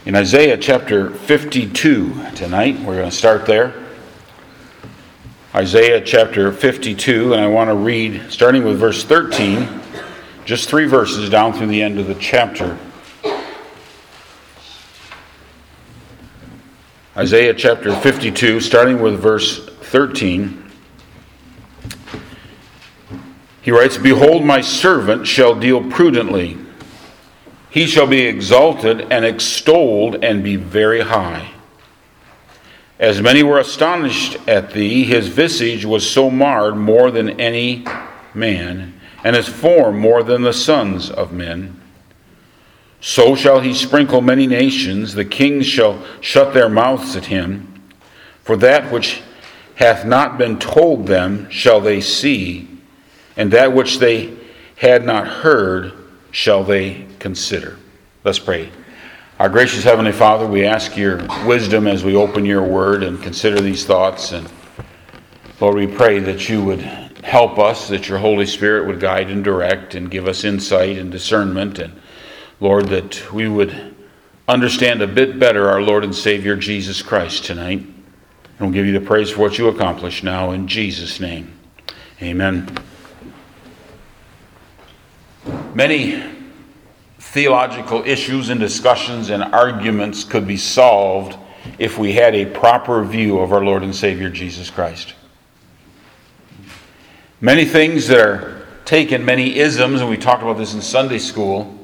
In Isaiah chapter 52 tonight, we're going to start there. Isaiah chapter 52, and I want to read, starting with verse 13, just 3 verses down through the end of the chapter. Isaiah chapter 52, starting with verse 13. He writes, "Behold, my servant shall deal prudently. He shall be exalted and extolled and be very high. As many were astonished at thee, his visage was so marred more than any man, and his form more than the sons of men. So shall he sprinkle many nations, the kings shall shut their mouths at him. For that which hath not been told them shall they see, and that which they had not heard shall they consider." Let's pray. Our gracious Heavenly Father, we ask your wisdom as we open your word and consider these thoughts. And Lord, we pray that you would help us, that your Holy Spirit would guide and direct and give us insight and discernment. And Lord, that we would understand a bit better our Lord and Savior Jesus Christ tonight. And we'll give you the praise for what you accomplish now in Jesus' name. Amen. Many theological issues and discussions and arguments could be solved if we had a proper view of our Lord and Savior Jesus Christ. Many things that are taken, many isms, and we talked about this in Sunday school,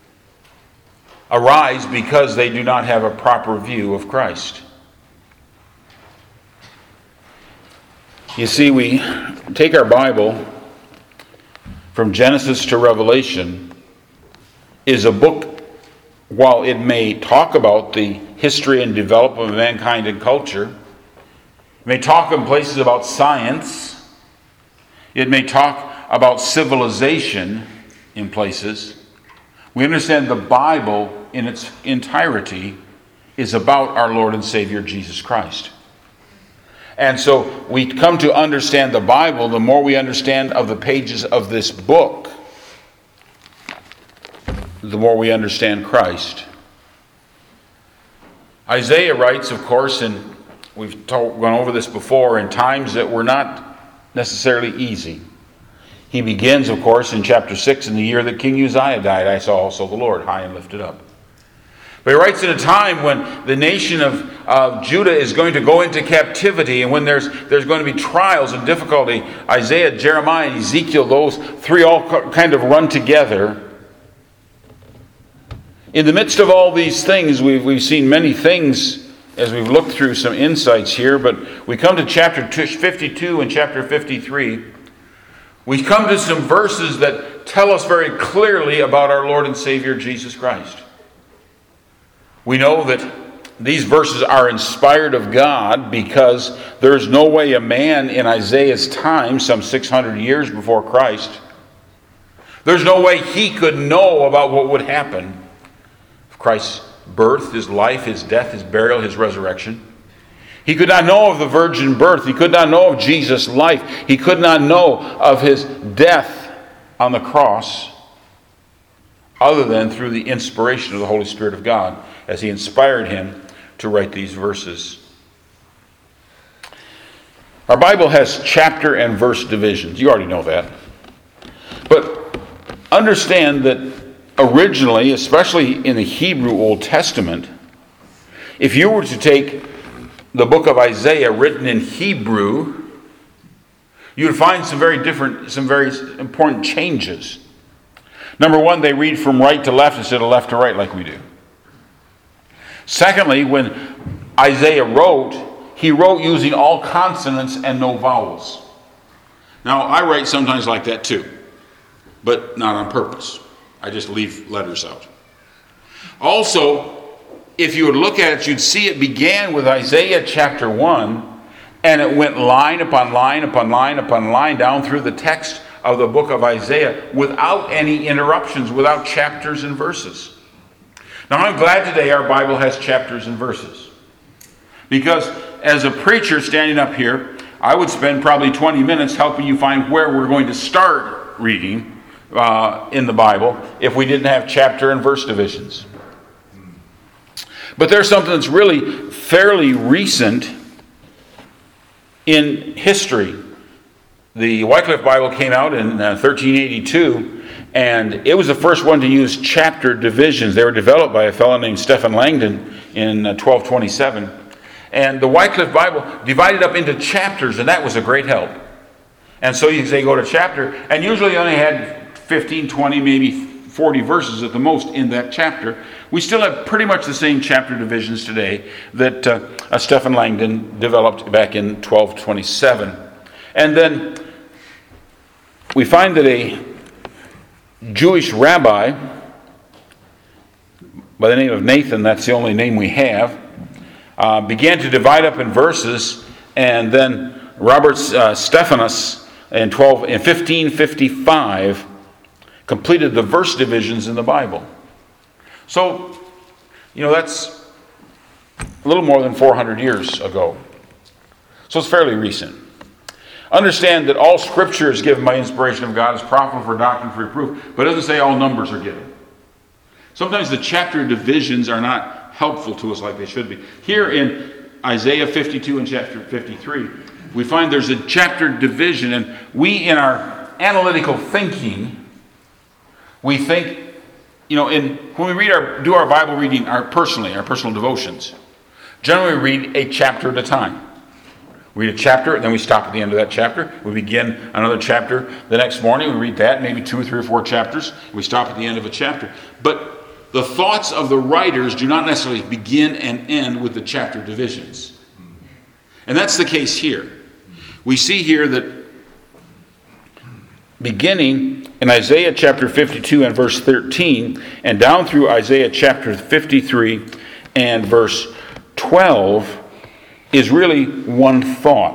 arise because they do not have a proper view of Christ. You see, we take our Bible from Genesis to Revelation is a book, while it may talk about the history and development of mankind and culture, it may talk in places about science, it may talk about civilization in places. We understand the Bible in its entirety is about our Lord and Savior Jesus Christ. And so we come to understand the Bible, the more we understand of the pages of this book, the more we understand Christ. Isaiah writes, of course, and we've gone over this before, in times that were not necessarily easy. He begins, of course, in chapter 6, in the year that King Uzziah died, I saw also the Lord high and lifted up. But he writes at a time when the nation of Judah is going to go into captivity, and when there's going to be trials and difficulty. Isaiah, Jeremiah, and Ezekiel, those three all kind of run together. In the midst of all these things, we've seen many things as we've looked through some insights here, but we come to chapter 52 and chapter 53. We come to some verses that tell us very clearly about our Lord and Savior Jesus Christ. We know that these verses are inspired of God because there's no way a man in Isaiah's time, some 600 years before Christ, there's no way he could know about what would happen. Christ's birth, his life, his death, his burial, his resurrection. He could not know of the virgin birth. He could not know of Jesus' life. He could not know of his death on the cross other than through the inspiration of the Holy Spirit of God as he inspired him to write these verses. Our Bible has chapter and verse divisions. You already know that. But understand that originally, especially in the Hebrew Old Testament, if you were to take the book of Isaiah written in Hebrew, you would find some very important changes. Number one, they read from right to left instead of left to right like we do. Secondly, when Isaiah wrote, he wrote using all consonants and no vowels. Now, I write sometimes like that too, but not on purpose. I just leave letters out. Also, if you would look at it, you'd see it began with Isaiah chapter 1, and it went line upon line upon line upon line down through the text of the book of Isaiah without any interruptions, without chapters and verses. Now, I'm glad today our Bible has chapters and verses. Because as a preacher standing up here, I would spend probably 20 minutes helping you find where we're going to start reading in the Bible if we didn't have chapter and verse divisions. But there's something that's really fairly recent in history. The Wycliffe Bible came out in 1382, and it was the first one to use chapter divisions. They were developed by a fellow named Stephen Langdon in 1227. And the Wycliffe Bible divided up into chapters, and that was a great help. And so they go to chapter, and usually only had 15, 20, maybe 40 verses at the most in that chapter. We still have pretty much the same chapter divisions today that Stephen Langdon developed back in 1227. And then we find that a Jewish rabbi by the name of Nathan, that's the only name we have, began to divide up in verses, and then Robert Stephanus in 1555 completed the verse divisions in the Bible. So, that's a little more than 400 years ago. So it's fairly recent. Understand that all Scripture is given by inspiration of God, is profitable for doctrine, for reproof, but it doesn't say all numbers are given. Sometimes the chapter divisions are not helpful to us like they should be. Here in Isaiah 52 and chapter 53, we find there's a chapter division, and we, in our analytical thinking, we think, when we do our Bible reading, our personal devotions, generally we read a chapter at a time. We read a chapter, and then we stop at the end of that chapter. We begin another chapter the next morning. We read that, maybe 2 or 3 or 4 chapters. We stop at the end of a chapter. But the thoughts of the writers do not necessarily begin and end with the chapter divisions. And that's the case here. We see here that beginning in Isaiah chapter 52 and verse 13, and down through Isaiah chapter 53 and verse 12, is really one thought.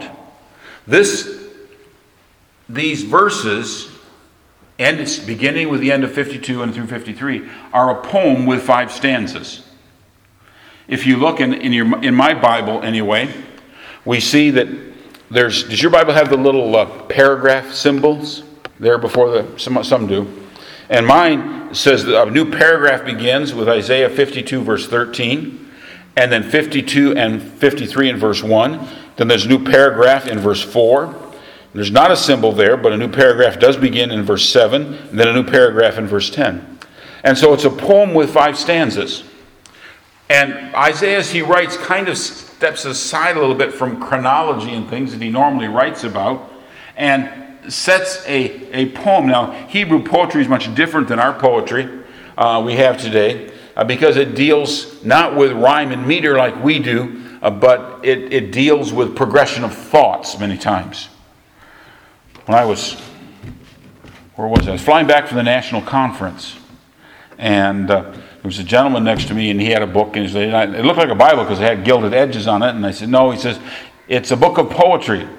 These verses, and it's beginning with the end of 52 and through 53, are a poem with 5 stanzas. If you look in my Bible anyway, we see that does your Bible have the little paragraph symbols there before some do? And mine says that a new paragraph begins with Isaiah 52 verse 13, and then 52 and 53 in verse 1. Then there's a new paragraph in verse 4. There's not a symbol there, but a new paragraph does begin in verse 7, and then a new paragraph in verse 10. And so it's a poem with 5 stanzas. And Isaiah, as he writes, kind of steps aside a little bit from chronology and things that he normally writes about, and sets a poem. Now, Hebrew poetry is much different than our poetry we have today, because it deals not with rhyme and meter like we do, but it deals with progression of thoughts many times. When I was flying back from the national conference, and there was a gentleman next to me, and he had a book, and he said, it looked like a Bible because it had gilded edges on it, and I said, no, he says, it's a book of poetry.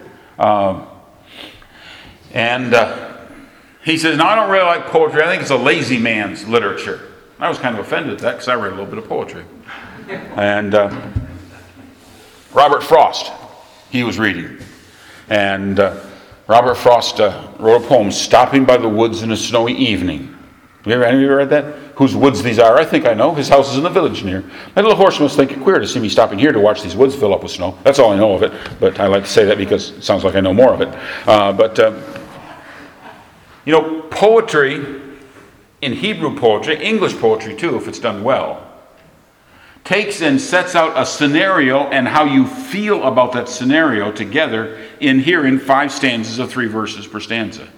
He says, no, I don't really like poetry. I think it's a lazy man's literature. I was kind of offended at that because I read a little bit of poetry. And Robert Frost, he was reading. And Robert Frost wrote a poem, Stopping by the Woods in a Snowy Evening. Have any of you read that? Whose woods these are? I think I know. His house is in the village near. My little horse must think it queer to see me stopping here to watch these woods fill up with snow. That's all I know of it. But I like to say that because it sounds like I know more of it. Poetry, in Hebrew poetry, English poetry too, if it's done well, takes and sets out a scenario and how you feel about that scenario together in 5 stanzas of 3 verses per stanza.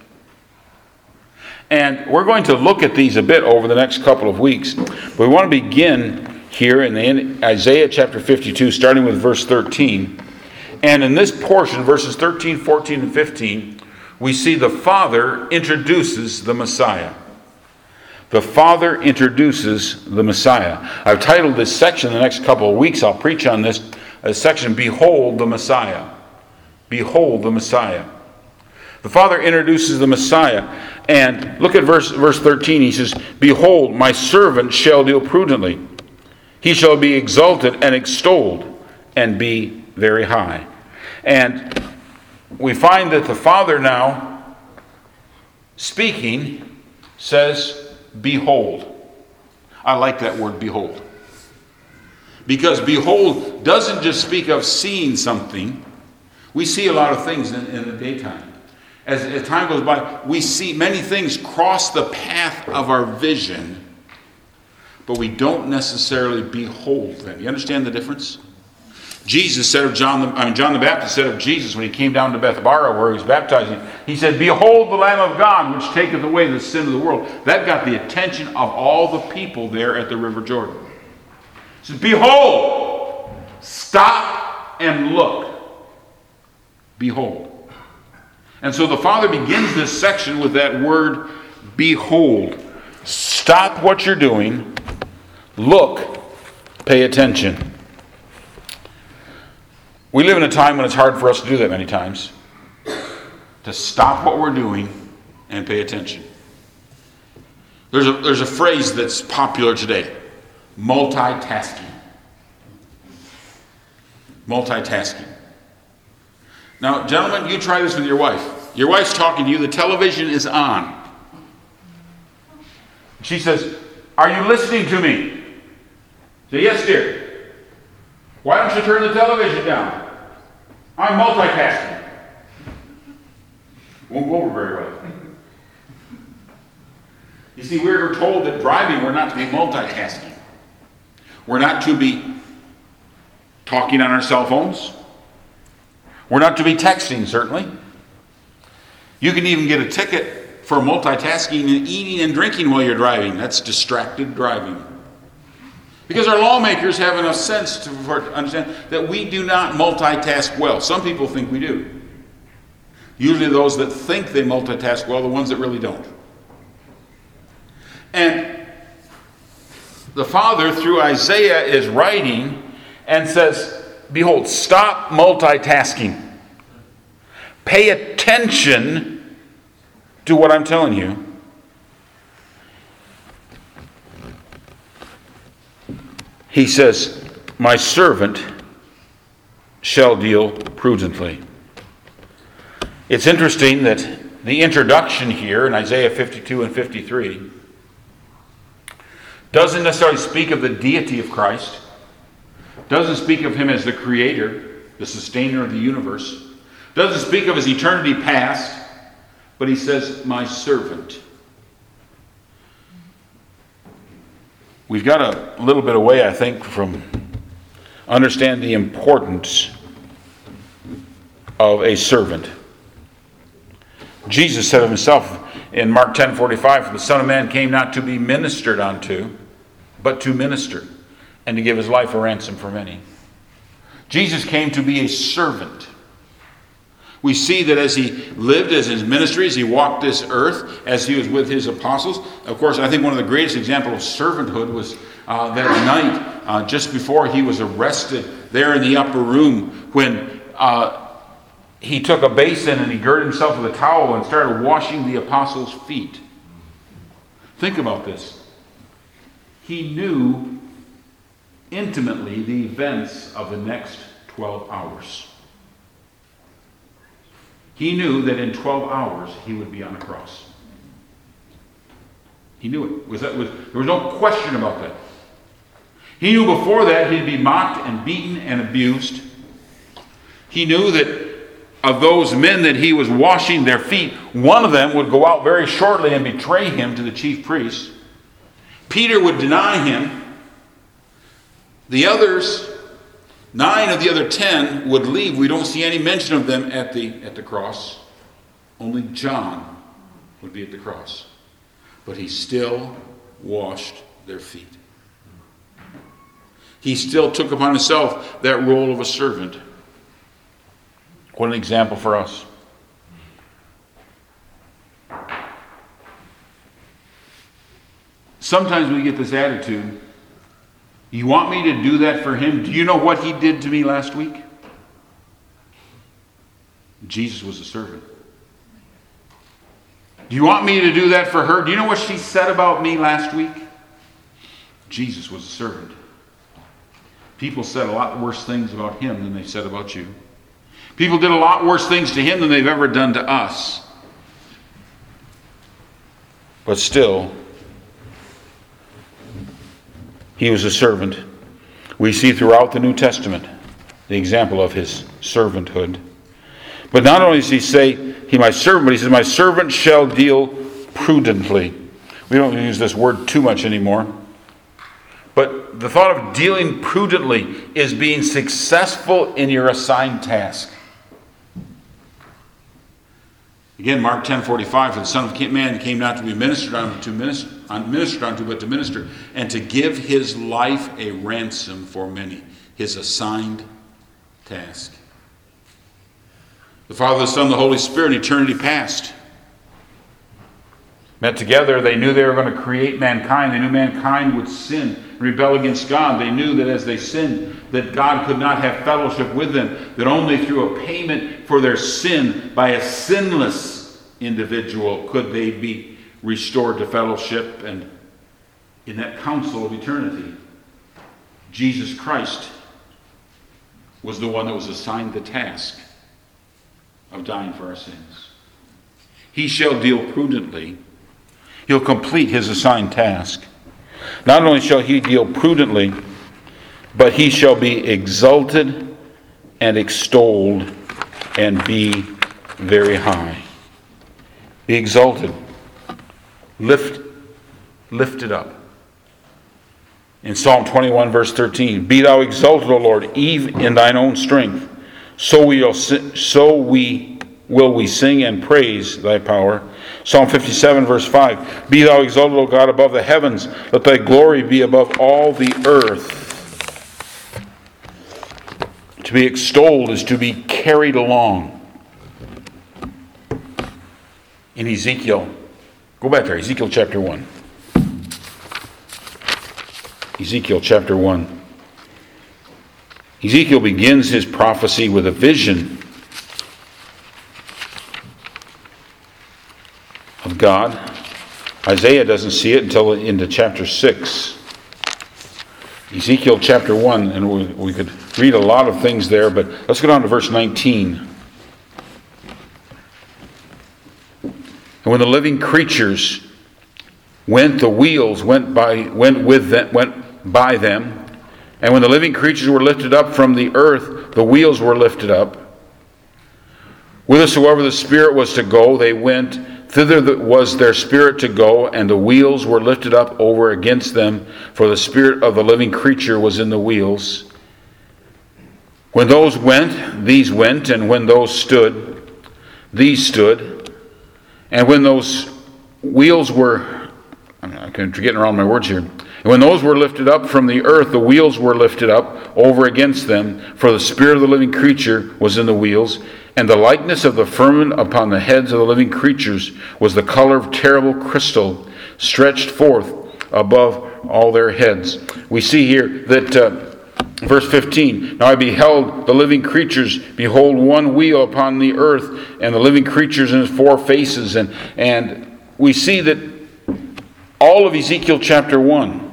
And we're going to look at these a bit over the next couple of weeks. But we want to begin here in Isaiah chapter 52, starting with verse 13. And in this portion, verses 13, 14, and 15, we see the Father introduces the Messiah. The Father introduces the Messiah. I've titled this section the next couple of weeks. I'll preach on this section, Behold the Messiah. Behold the Messiah. The Father introduces the Messiah. And look at verse 13. He says, Behold, my servant shall deal prudently. He shall be exalted and extolled and be very high. And we find that the Father now, speaking, says, Behold. I like that word, behold. Because behold doesn't just speak of seeing something. We see a lot of things in the daytime. As time goes by, we see many things cross the path of our vision, but we don't necessarily behold them. You understand the difference? Jesus said of John the Baptist said of Jesus when he came down to Bethabara where he was baptizing, he said, "Behold the Lamb of God, which taketh away the sin of the world." That got the attention of all the people there at the River Jordan. He said, "Behold, stop and look. Behold." And so the Father begins this section with that word, behold. Stop what you're doing. Look. Pay attention. We live in a time when it's hard for us to do that many times. To stop what we're doing and pay attention. There's a phrase that's popular today. Multitasking. Multitasking. Now, gentlemen, you try this with your wife. Your wife's talking to you. The television is on. She says, "Are you listening to me?" Say, "Yes, dear." "Why don't you turn the television down?" "I'm multitasking." Won't go over very well. You see, we're told that driving, we're not to be multitasking. We're not to be talking on our cell phones. We're not to be texting, certainly. You can even get a ticket for multitasking and eating and drinking while you're driving. That's distracted driving. Because our lawmakers have enough sense to understand that we do not multitask well. Some people think we do. Usually those that think they multitask well, the ones that really don't. And the Father, through Isaiah, is writing and says, behold, stop multitasking. Pay attention to what I'm telling you. He says, my servant shall deal prudently. It's interesting that the introduction here in Isaiah 52 and 53 doesn't necessarily speak of the deity of Christ, doesn't speak of him as the creator, the sustainer of the universe, doesn't speak of his eternity past, but he says, my servant. We've got a little bit away, I think, from understand the importance of a servant. Jesus said of himself in Mark 10:45, "For the Son of Man came not to be ministered unto, but to minister, and to give his life a ransom for many." Jesus came to be a servant. We see that as he lived as his ministry, as he walked this earth, as he was with his apostles. Of course, I think one of the greatest examples of servanthood was that night just before he was arrested there in the upper room when he took a basin and he girded himself with a towel and started washing the apostles' feet. Think about this. He knew intimately the events of the next 12 hours. He knew that in 12 hours he would be on the cross. He knew it. There was no question about that. He knew before that he'd be mocked and beaten and abused. He knew that of those men that he was washing their feet, one of them would go out very shortly and betray him to the chief priests. Peter would deny him. The others, 9 of the other 10 would leave. We don't see any mention of them at the cross. Only John would be at the cross. But he still washed their feet. He still took upon himself that role of a servant. What an example for us. Sometimes we get this attitude, you want me to do that for him? Do you know what he did to me last week? Jesus was a servant. Do you want me to do that for her? Do you know what she said about me last week? Jesus was a servant. People said a lot worse things about him than they said about you. People did a lot worse things to him than they've ever done to us. But still, he was a servant. We see throughout the New Testament the example of his servanthood. But not only does he say, he my servant, but he says, my servant shall deal prudently. We don't use this word too much anymore. But the thought of dealing prudently is being successful in your assigned task. Again, Mark 10:45, for the Son of Man came not to be ministered unto, but to minister, and to give his life a ransom for many. His assigned task. The Father, the Son, and the Holy Spirit, eternity past, met together. They knew they were going to create mankind. They knew mankind would sin and rebel against God. They knew that as they sinned, that God could not have fellowship with them, that only through a payment for their sin by a sinless individual could they be restored to fellowship. And in that council of eternity, Jesus Christ was the one that was assigned the task of dying for our sins. He shall deal prudently. He'll complete his assigned task. Not only shall he deal prudently, but he shall be exalted and extolled and be very high. Be exalted. Lifted up. In Psalm 21 verse 13, be thou exalted, O Lord, even in thine own strength. So will we sing and praise thy power. Psalm 57 verse 5, be thou exalted, O God, above the heavens. Let thy glory be above all the earth. To be extolled is to be carried along. In Ezekiel, go back there, Ezekiel chapter 1. Ezekiel chapter 1. Ezekiel begins his prophecy with a vision of God. Isaiah doesn't see it until into chapter 6. Ezekiel chapter 1, and we could read a lot of things there, but let's go down to verse 19. And when the living creatures went, the wheels went by them. And when the living creatures were lifted up from the earth, the wheels were lifted up. Whithersoever the Spirit was to go, they went. Thither was their spirit to go, and the wheels were lifted up over against them, for the spirit of the living creature was in the wheels. When those went, these went, and when those stood, these stood. And when those wheels were, I'm getting around my words here. And when those were lifted up from the earth, the wheels were lifted up over against them, for the spirit of the living creature was in the wheels. And the likeness of the firmament upon the heads of the living creatures was the color of terrible crystal, stretched forth above all their heads. We see here that verse 15, now I beheld the living creatures, behold one wheel upon the earth, and the living creatures in his four faces. And we see that all of Ezekiel chapter 1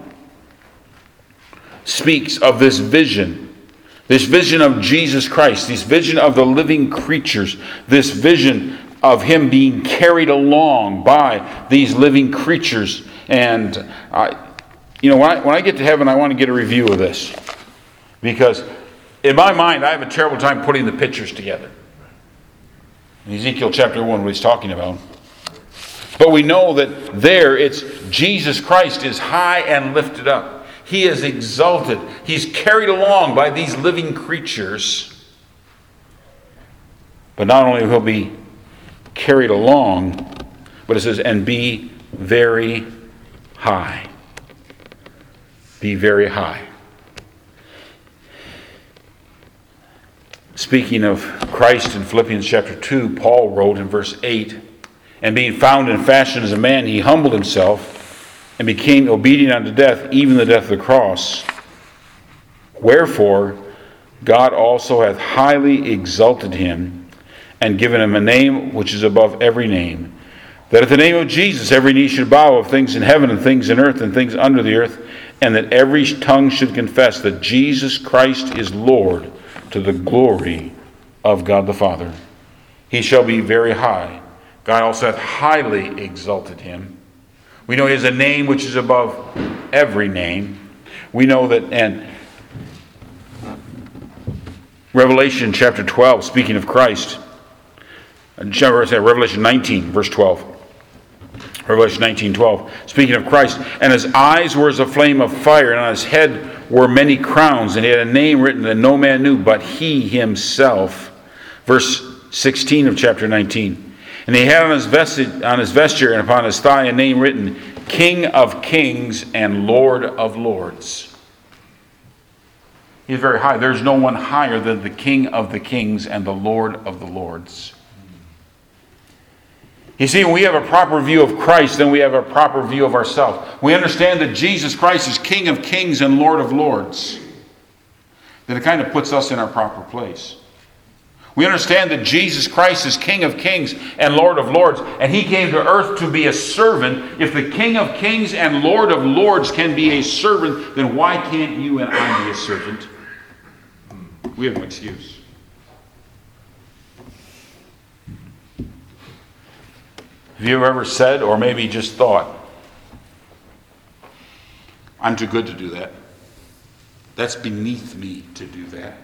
speaks of this vision of Jesus Christ, this vision of the living creatures, this vision of him being carried along by these living creatures. And when I get to heaven, I want to get a review of this, because in my mind I have a terrible time putting the pictures together. In Ezekiel chapter 1, what he's talking about. But we know that there it's Jesus Christ is high and lifted up. He is exalted. He's carried along by these living creatures. But not only will he be carried along, but it says, and be very high. Be very high. Speaking of Christ in Philippians chapter 2, Paul wrote in verse 8, and being found in fashion as a man, he humbled himself and became obedient unto death, even the death of the cross. Wherefore, God also hath highly exalted him, and given him a name which is above every name, that at the name of Jesus every knee should bow, of things in heaven and things in earth and things under the earth, and that every tongue should confess that Jesus Christ is Lord, to the glory of God the Father. He shall be very high. God also hath highly exalted him. We know he has a name which is above every name. We know that, and Revelation chapter 12, speaking of Christ. Revelation 19, verse 12. Revelation 19:12, speaking of Christ. And his eyes were as a flame of fire, and on his head were many crowns, and he had a name written that no man knew but he himself. Verse 16 of chapter 19. And he had on his vesture and upon his thigh a name written, King of Kings and Lord of Lords. He's very high. There's no one higher than the King of the Kings and the Lord of the Lords. You see, when we have a proper view of Christ, then we have a proper view of ourselves. We understand that Jesus Christ is King of Kings and Lord of Lords. Then it kind of puts us in our proper place. We understand that Jesus Christ is King of Kings and Lord of Lords, and he came to earth to be a servant. If the King of Kings and Lord of Lords can be a servant, then why can't you and I be a servant? We have no excuse. Have you ever said, or maybe just thought, I'm too good to do that. That's beneath me to do that.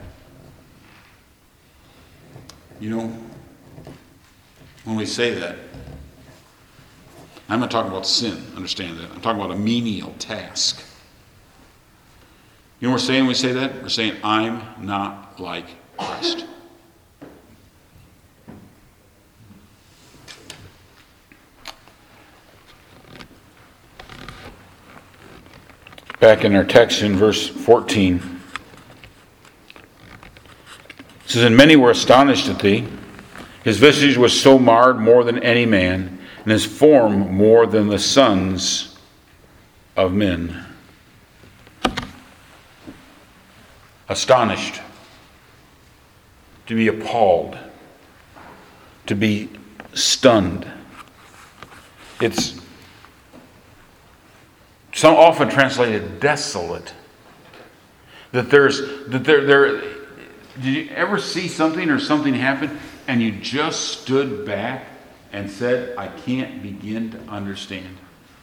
You know, when we say that, I'm not talking about sin, understand that. I'm talking about a menial task. You know what we're saying when we say that? We're saying, I'm not like Christ. Back in our text in verse 14, it says, And many were astonished at thee. His visage was so marred more than any man, and his form more than the sons of men. Astonished. To be appalled. To be stunned. It's some often translated desolate. Did you ever see something or something happen and you just stood back and said, I can't begin to understand?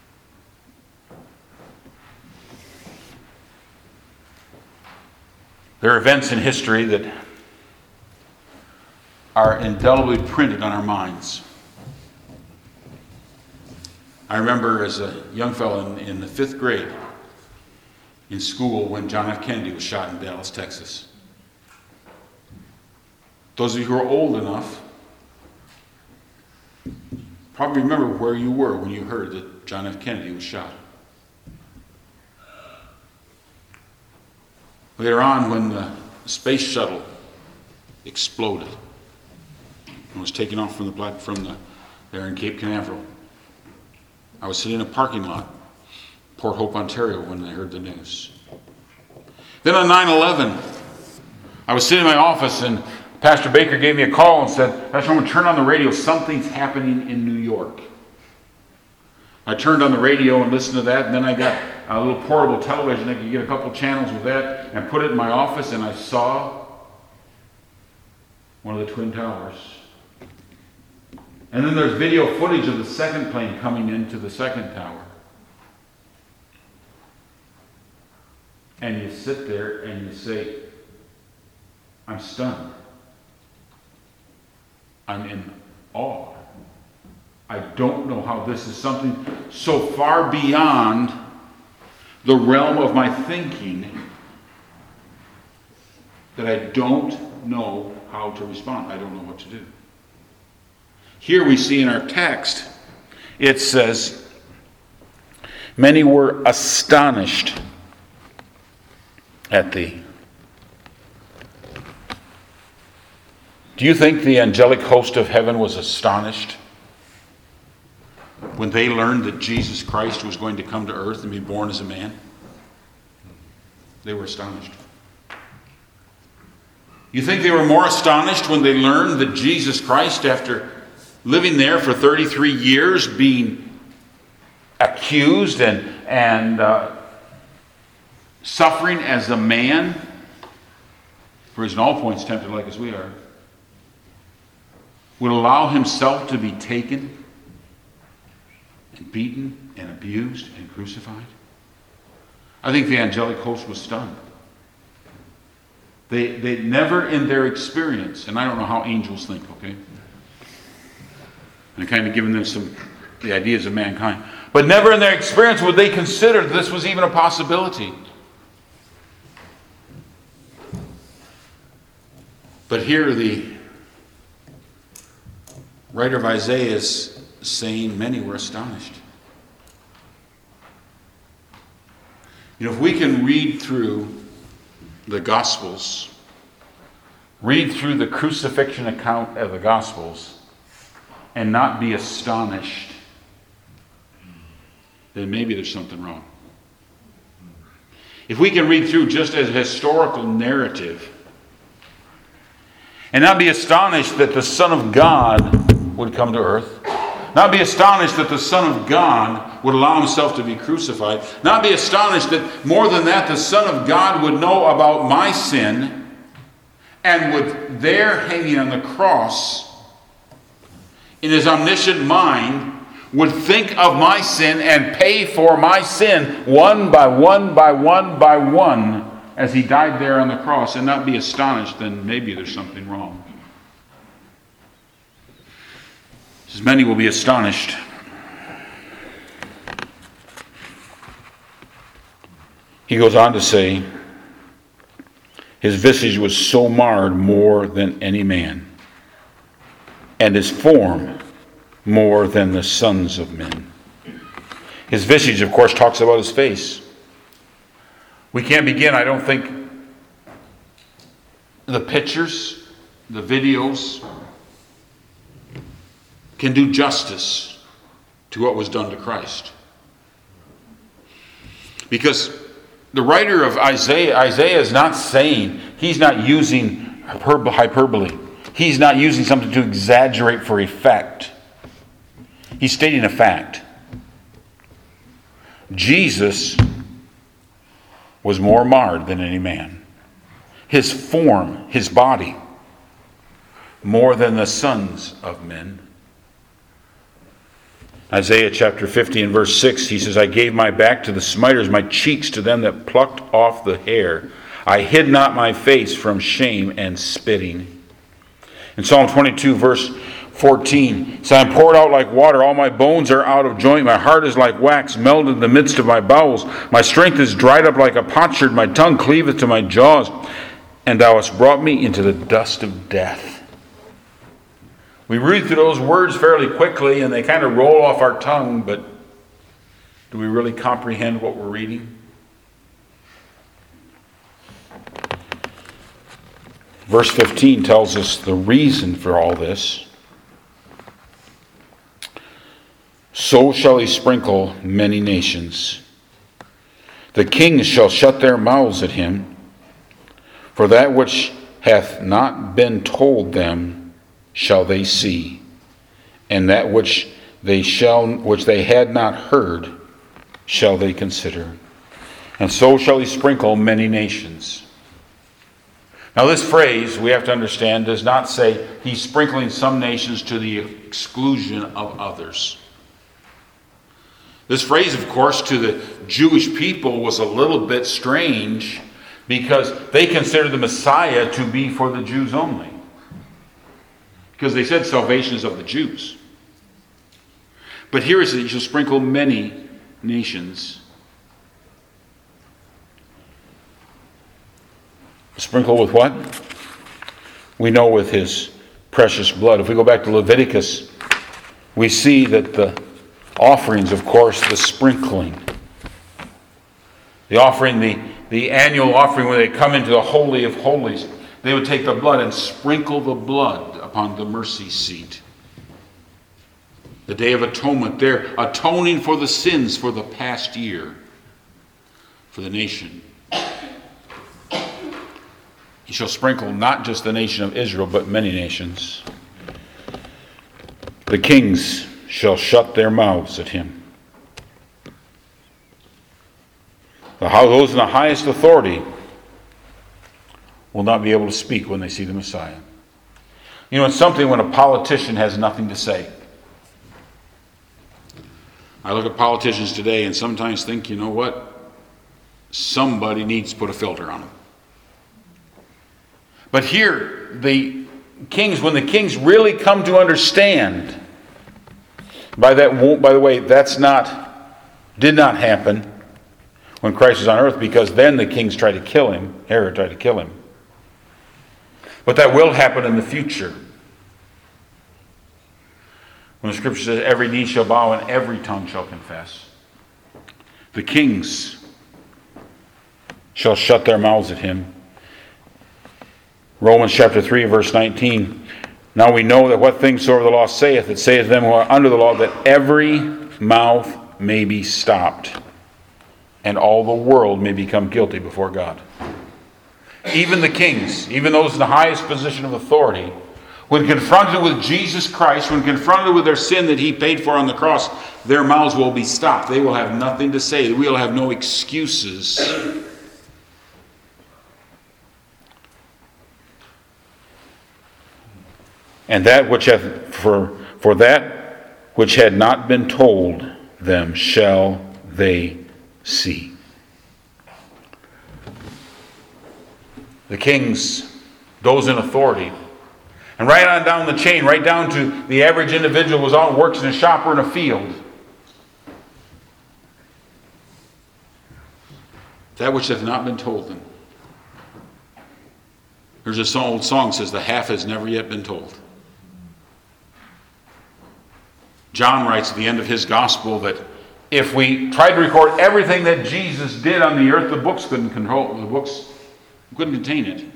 There are events in history that are indelibly printed on our minds. I remember as a young fellow in the 5th grade in school when John F. Kennedy was shot in Dallas, Texas. Those of you who are old enough probably remember where you were when you heard that John F. Kennedy was shot. Later on, when the space shuttle exploded and was taken off there in Cape Canaveral, I was sitting in a parking lot, Port Hope, Ontario, when I heard the news. Then on 9/11, I was sitting in my office and Pastor Baker gave me a call and said, Pastor Norman, turn on the radio. Something's happening in New York. I turned on the radio and listened to that, and then I got a little portable television. I could get a couple channels with that and put it in my office, and I saw one of the Twin Towers. And then there's video footage of the second plane coming into the second tower. And you sit there and you say, I'm stunned. I'm in awe. I don't know how this is something so far beyond the realm of my thinking that I don't know how to respond. I don't know what to do. Here we see in our text, it says, many were astonished at thee. Do you think the angelic host of heaven was astonished when they learned that Jesus Christ was going to come to earth and be born as a man? They were astonished. You think they were more astonished when they learned that Jesus Christ, after living there for 33 years, being accused and suffering as a man, for he's in all points tempted like as we are, would allow himself to be taken and beaten and abused and crucified? I think the angelic host was stunned. They never in their experience, and I don't know how angels think, okay? And kind of giving them the ideas of mankind. But never in their experience would they consider this was even a possibility. But here the writer of Isaiah is saying many were astonished. You know, if we can read through the Gospels, read through the crucifixion account of the Gospels, and not be astonished, then maybe there's something wrong. If we can read through just as a historical narrative, and not be astonished that the Son of God would come to earth, not be astonished that the Son of God would allow himself to be crucified, not be astonished that more than that the Son of God would know about my sin and would there hanging on the cross in his omniscient mind would think of my sin and pay for my sin one by one by one by one as he died there on the cross, and not be astonished, then maybe there's something wrong. As many will be astonished. He goes on to say, his visage was so marred more than any man, and his form more than the sons of men. His visage, of course, talks about his face. We can't begin, I don't think, the pictures, the videos, can do justice to what was done to Christ. Because the writer of Isaiah is not saying, he's not using hyperbole. He's not using something to exaggerate for effect. He's stating a fact. Jesus was more marred than any man. His form, his body, more than the sons of men. Isaiah chapter 50 and verse 6, he says, I gave my back to the smiters, my cheeks to them that plucked off the hair. I hid not my face from shame and spitting. In Psalm 22 verse 14, so I am poured out like water, all my bones are out of joint, my heart is like wax melted in the midst of my bowels, my strength is dried up like a potsherd, my tongue cleaveth to my jaws, and thou hast brought me into the dust of death. We read through those words fairly quickly and they kind of roll off our tongue, but do we really comprehend what we're reading? Verse 15 tells us the reason for all this. So shall he sprinkle many nations. The kings shall shut their mouths at him, for that which hath not been told them shall they see, and that which they had not heard shall they consider. And so shall he sprinkle many nations. Now this phrase, we have to understand, does not say he's sprinkling some nations to the exclusion of others. This phrase, of course, to the Jewish people was a little bit strange because they considered the Messiah to be for the Jews only. Because they said salvation is of the Jews. But here is that he shall sprinkle many nations. Sprinkle with what? We know with his precious blood. If we go back to Leviticus, we see that the offerings, of course, the sprinkling. The offering, the annual offering when they come into the Holy of Holies, they would take the blood and sprinkle the blood upon the mercy seat. The Day of Atonement, they're atoning for the sins for the past year, for the nation. He shall sprinkle not just the nation of Israel, but many nations. The kings shall shut their mouths at him. Those in the highest authority will not be able to speak when they see the Messiah. You know, it's something when a politician has nothing to say. I look at politicians today and sometimes think, you know what? Somebody needs to put a filter on them. But here, the kings, when the kings really come to understand, by the way, did not happen when Christ was on earth, because then the kings tried to kill him. Herod tried to kill him. But that will happen in the future. When the scripture says, every knee shall bow and every tongue shall confess. The kings shall shut their mouths at him. Romans chapter 3, verse 19. Now we know that what things soever the law saith, it saith them who are under the law, that every mouth may be stopped, and all the world may become guilty before God. Even the kings, even those in the highest position of authority, when confronted with Jesus Christ, when confronted with their sin that he paid for on the cross, their mouths will be stopped. They will have nothing to say. We will have no excuses. And that which hath for that which had not been told them shall they see. The kings, those in authority, and right on down the chain, right down to the average individual who was out and works in a shop or in a field. That which hath not been told them. There's an old song that says, the half has never yet been told. John writes at the end of his gospel that if we tried to record everything that Jesus did on the earth, the books couldn't contain it.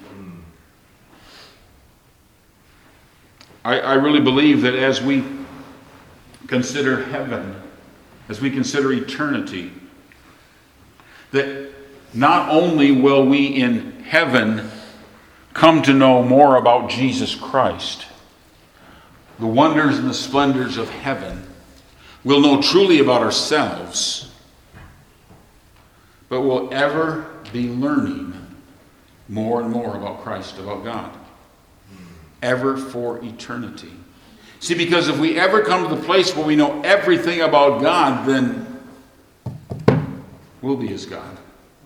I really believe that as we consider heaven, as we consider eternity, that not only will we in heaven come to know more about Jesus Christ, the wonders and the splendors of heaven, we'll know truly about ourselves, but we'll ever be learning more and more about Christ, about God. Ever for eternity. See, because if we ever come to the place where we know everything about God, then we'll be his God.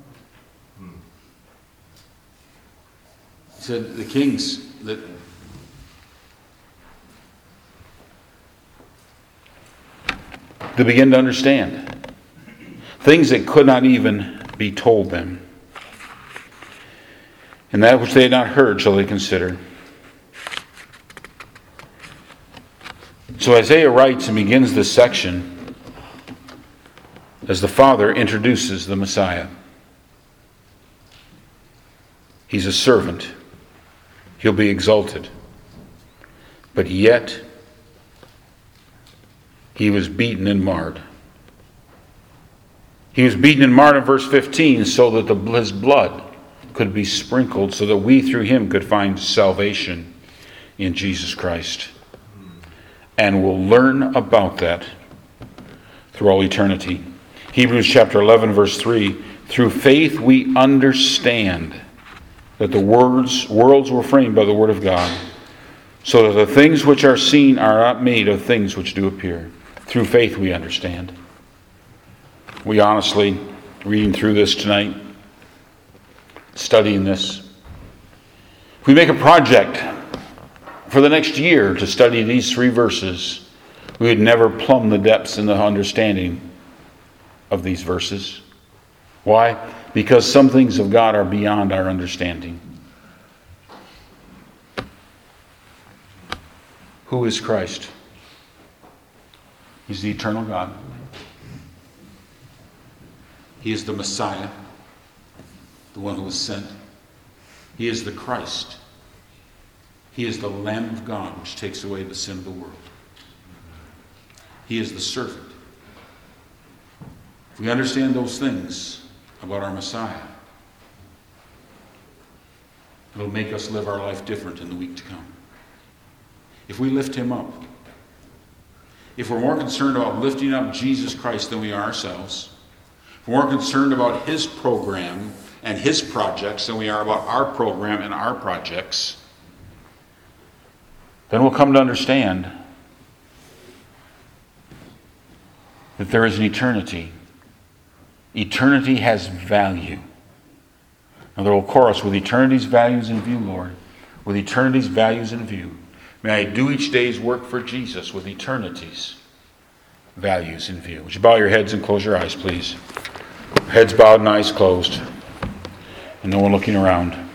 He said the kings that to begin to understand things that could not even be told them. And that which they had not heard shall they consider. So Isaiah writes and begins this section as the Father introduces the Messiah. He's a servant. He'll be exalted. But yet, he was beaten and marred. He was beaten and marred in verse 15 so that his blood could be sprinkled so that we through him could find salvation in Jesus Christ. And we'll learn about that through all eternity. Hebrews chapter 11, verse 3. Through faith we understand that the worlds were framed by the word of God, so that the things which are seen are not made of things which do appear. Through faith we understand. We honestly, reading through this tonight, studying this, if we make a project for the next year to study these 3 verses, we would never plumb the depths and the understanding of these verses. Why? Because some things of God are beyond our understanding. Who is Christ? He's the eternal God. He is the Messiah, the one who was sent. He is the Christ. He is the Lamb of God, which takes away the sin of the world. He is the servant. If we understand those things about our Messiah, it'll make us live our life different in the week to come. If we lift him up, if we're more concerned about lifting up Jesus Christ than we are ourselves, if we're more concerned about his program and his projects than we are about our program and our projects, then we'll come to understand that there is an eternity. Eternity has value. And there will chorus, with eternity's values in view, Lord, with eternity's values in view. May I do each day's work for Jesus with eternity's values in view. Would you bow your heads and close your eyes, please? Heads bowed and eyes closed. And no one looking around.